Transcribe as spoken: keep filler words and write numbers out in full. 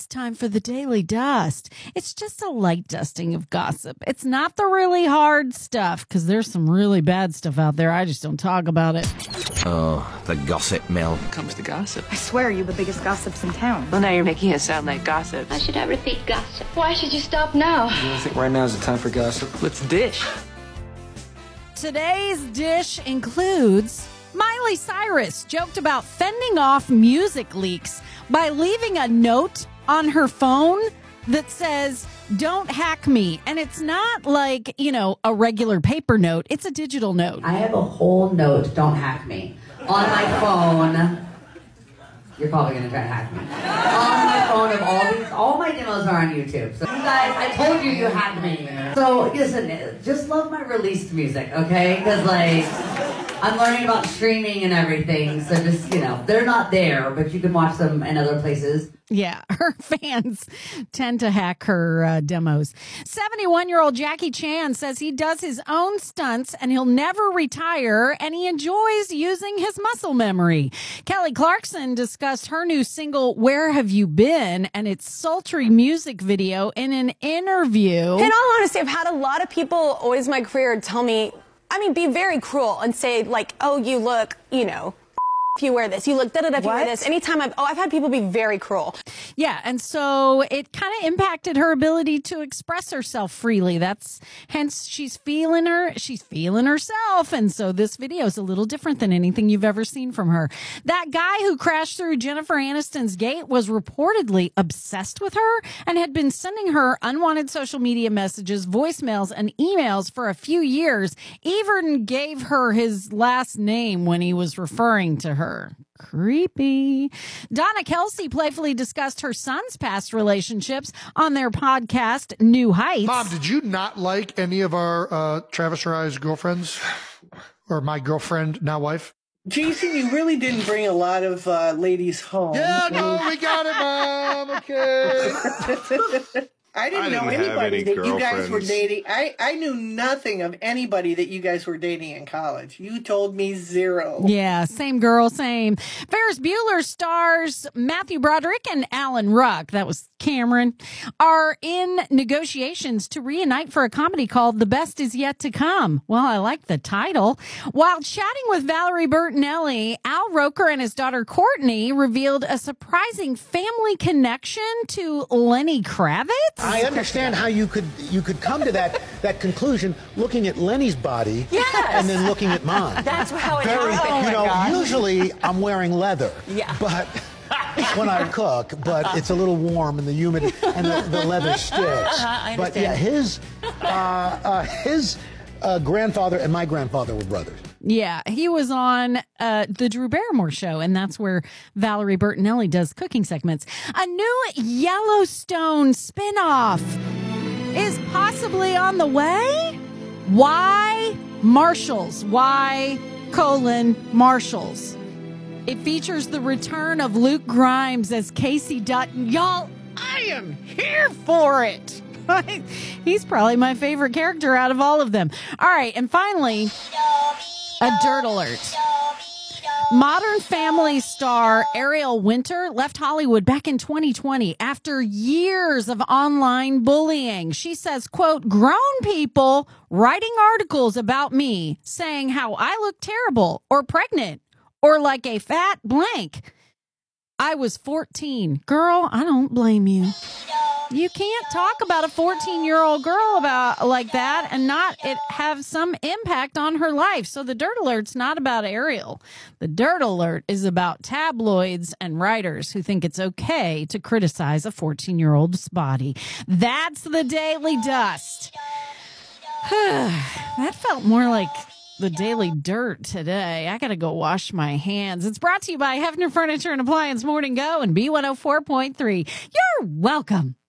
Time for the Daily Dust. It's just a light dusting of gossip. It's not the really hard stuff, because there's some really bad stuff out there. I just don't talk about it. Oh, the gossip mill. When it comes to gossip, I swear you're the biggest gossips in town. Well, now you're making it sound like gossip. I should have repeat gossip. Why should you stop now? I think right now is the time for gossip. Let's dish. Today's dish includes Miley Cyrus joked about fending off music leaks by leaving a note on her phone that says, "Don't hack me." And it's not like, you know, a regular paper note. It's a digital note. I have a whole note, "Don't hack me," on my phone. You're probably going to try to hack me. On my phone of all these, all my demos are on YouTube. So you guys, I told you you hacked me. So listen, just love my released music, okay? Because like, I'm learning about streaming and everything. So just, you know, they're not there, but you can watch them in other places. Yeah, her fans tend to hack her uh, demos. seventy-one-year-old Jackie Chan says he does his own stunts and he'll never retire, and he enjoys using his muscle memory. Kelly Clarkson discussed her new single, "Where Have You Been?" and its sultry music video in an interview. In all honesty, I've had a lot of people always in my career tell me, I mean, be very cruel and say, like, oh, you look, you know, if you wear this, you look da-da-da if you wear this. Anytime I've, oh, I've had people be very cruel. Yeah, and so it kind of impacted her ability to express herself freely. That's hence she's feeling her, she's feeling herself. And so this video is a little different than anything you've ever seen from her. That guy who crashed through Jennifer Aniston's gate was reportedly obsessed with her and had been sending her unwanted social media messages, voicemails, and emails for a few years. Even gave her his last name when he was referring to her. Her. Creepy. Donna Kelsey playfully discussed her son's past relationships on their podcast, New Heights. Mom, did you not like any of our uh, Travis or I's girlfriends? Or my girlfriend, now wife? Jason, you really didn't bring a lot of uh, ladies home. Yeah, no, we got it, Mom. Okay. I didn't, I didn't know have anybody any that you guys were girlfriends. dating. I, I knew nothing of anybody that you guys were dating in college. You told me zero. Yeah, same girl, same. Ferris Bueller stars Matthew Broderick and Alan Ruck, that was Cameron, are in negotiations to reunite for a comedy called The Best Is Yet to Come. Well, I like the title. While chatting with Valerie Bertinelli, Al Roker and his daughter Courtney revealed a surprising family connection to Lenny Kravitz. I understand how you could you could come to that that conclusion looking at Lenny's body, yes, and then looking at mine. That's how it Very, happened. you Oh know, my God. usually I'm wearing leather, yeah, but when I cook, but it's a little warm in the humid and the, the leather sticks. Uh-huh, I but yeah, his uh, uh, his uh, grandfather and my grandfather were brothers. Yeah, he was on uh, the Drew Barrymore show, and that's where Valerie Bertinelli does cooking segments. A new Yellowstone spinoff is possibly on the way. Why Marshalls? Why colon Marshalls? It features the return of Luke Grimes as Casey Dutton. Y'all, I am here for it. He's probably my favorite character out of all of them. All right, and finally, a dirt alert. Modern Family star Ariel Winter left Hollywood back in twenty twenty after years of online bullying. She says, quote, grown people writing articles about me saying how I look terrible or pregnant or like a fat blank. I was fourteen. Girl, I don't blame you. You can't talk about a fourteen-year-old girl about like that and not it have some impact on her life. So the dirt alert's not about Ariel. The dirt alert is about tabloids and writers who think it's okay to criticize a fourteen-year-old's body. That's the Daily Dust. That felt more like the Daily Dirt today. I gotta go wash my hands. It's brought to you by Hefner Furniture and Appliance Morning Go and B one oh four point three. You're welcome.